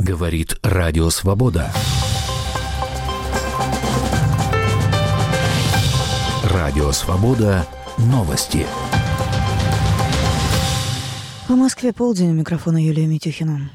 Говорит Радио Свобода. Радио Свобода. Новости. В Москве полдень. У микрофона Юлия Митюхина.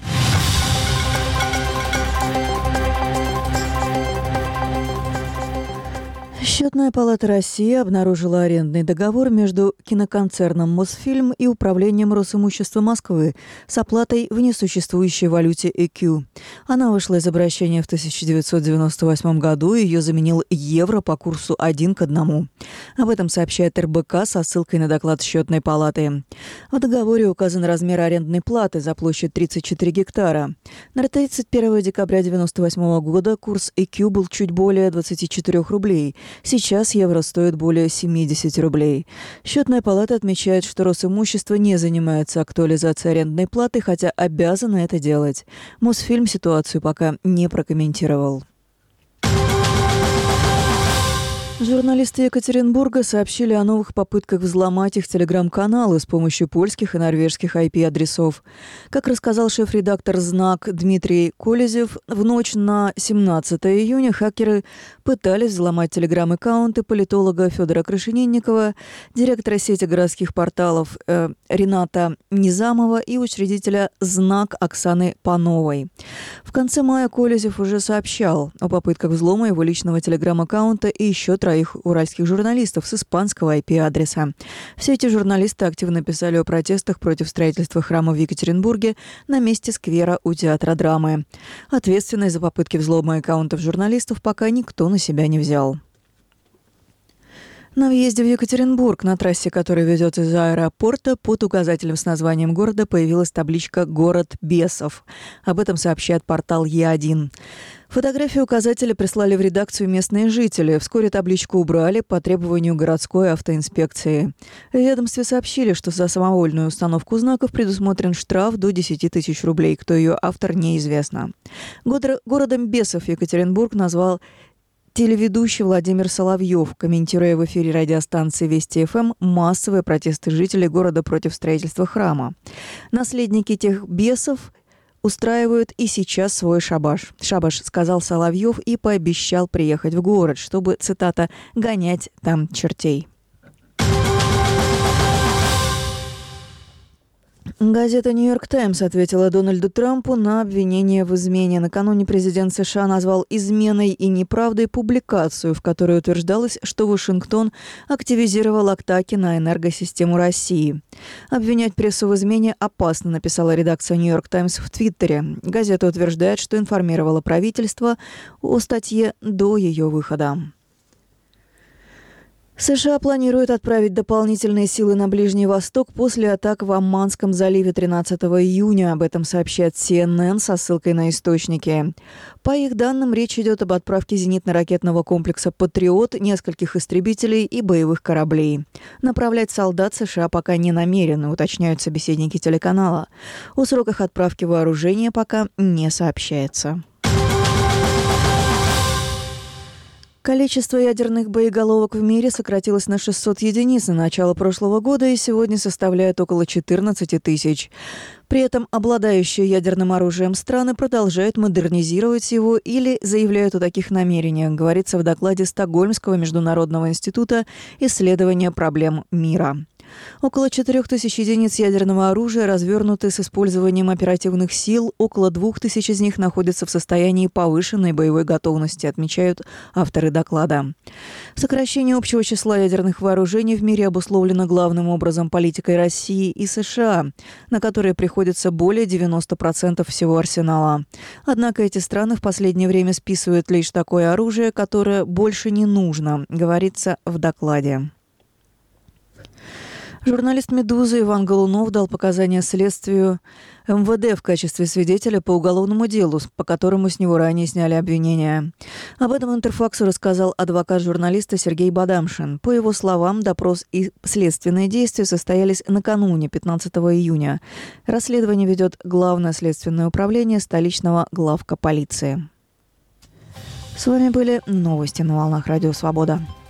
Счетная палата России обнаружила арендный договор между киноконцерном «Мосфильм» и Управлением Росимущества Москвы с оплатой в несуществующей валюте ЭКЮ. Она вышла из обращения в 1998 году, и ее заменил евро по курсу 1 к 1. Об этом сообщает РБК со ссылкой на доклад счетной палаты. В договоре указан размер арендной платы за площадь 34 гектара. На 31 декабря 1998 года курс ЭКЮ был чуть более 24 рублей. Сейчас евро стоит более 70 рублей. Счетная палата отмечает, что Росимущество не занимается актуализацией арендной платы, хотя обязано это делать. Мосфильм ситуацию пока не прокомментировал. Журналисты Екатеринбурга сообщили о новых попытках взломать их телеграм-каналы с помощью польских и норвежских IP-адресов. Как рассказал шеф-редактор «Знак» Дмитрий Колезев, в ночь на 17 июня хакеры пытались взломать телеграм-аккаунты политолога Федора Крашенинникова, директора сети городских порталов Рената Низамова и учредителя «Знак» Оксаны Пановой. В конце мая Колезев уже сообщал о попытках взлома его личного телеграм-аккаунта и еще троих уральских журналистов с испанского IP-адреса. Все эти журналисты активно писали о протестах против строительства храма в Екатеринбурге на месте сквера у Театра драмы. Ответственность за попытки взлома аккаунтов журналистов пока никто на себя не взял. На въезде в Екатеринбург, на трассе, которая ведет из аэропорта, под указателем с названием города появилась табличка «Город бесов». Об этом сообщает портал Е1. Фотографию указателя прислали в редакцию местные жители. Вскоре табличку убрали по требованию городской автоинспекции. В ведомстве сообщили, что за самовольную установку знаков предусмотрен штраф до 10 тысяч рублей. Кто ее автор, неизвестно. Городом бесов Екатеринбург назвал телеведущий Владимир Соловьев, комментируя в эфире радиостанции Вести ФМ массовые протесты жителей города против строительства храма. Наследники тех бесов устраивают и сейчас свой шабаш. Шабаш, сказал Соловьев и пообещал приехать в город, чтобы, цитата, «гонять там чертей». Газета «Нью-Йорк Таймс» ответила Дональду Трампу на обвинение в измене. Накануне президент США назвал изменой и неправдой публикацию, в которой утверждалось, что Вашингтон активизировал атаки на энергосистему России. «Обвинять прессу в измене опасно», написала редакция «Нью-Йорк Таймс» в Твиттере. Газета утверждает, что информировала правительство о статье до ее выхода. США планируют отправить дополнительные силы на Ближний Восток после атак в Оманском заливе 13 июня. Об этом сообщает CNN со ссылкой на источники. По их данным, речь идет об отправке зенитно-ракетного комплекса «Патриот», нескольких истребителей и боевых кораблей. Направлять солдат США пока не намерены, уточняют собеседники телеканала. О сроках отправки вооружения пока не сообщается. Количество ядерных боеголовок в мире сократилось на 600 единиц на начало прошлого года и сегодня составляет около 14 тысяч. При этом обладающие ядерным оружием страны продолжают модернизировать его или заявляют о таких намерениях, говорится в докладе Стокгольмского международного института исследования проблем мира. Около 4000 единиц ядерного оружия развернуты с использованием оперативных сил, около 2000 из них находятся в состоянии повышенной боевой готовности, отмечают авторы доклада. Сокращение общего числа ядерных вооружений в мире обусловлено главным образом политикой России и США, на которые приходится более 90% всего арсенала. Однако эти страны в последнее время списывают лишь такое оружие, которое больше не нужно, говорится в докладе. Журналист «Медузы» Иван Голунов дал показания следствию МВД в качестве свидетеля по уголовному делу, по которому с него ранее сняли обвинения. Об этом «Интерфаксу» рассказал адвокат журналиста Сергей Бадамшин. По его словам, допрос и следственные действия состоялись накануне, 15 июня. Расследование ведет Главное следственное управление столичного главка полиции. С вами были новости на волнах Радио Свобода.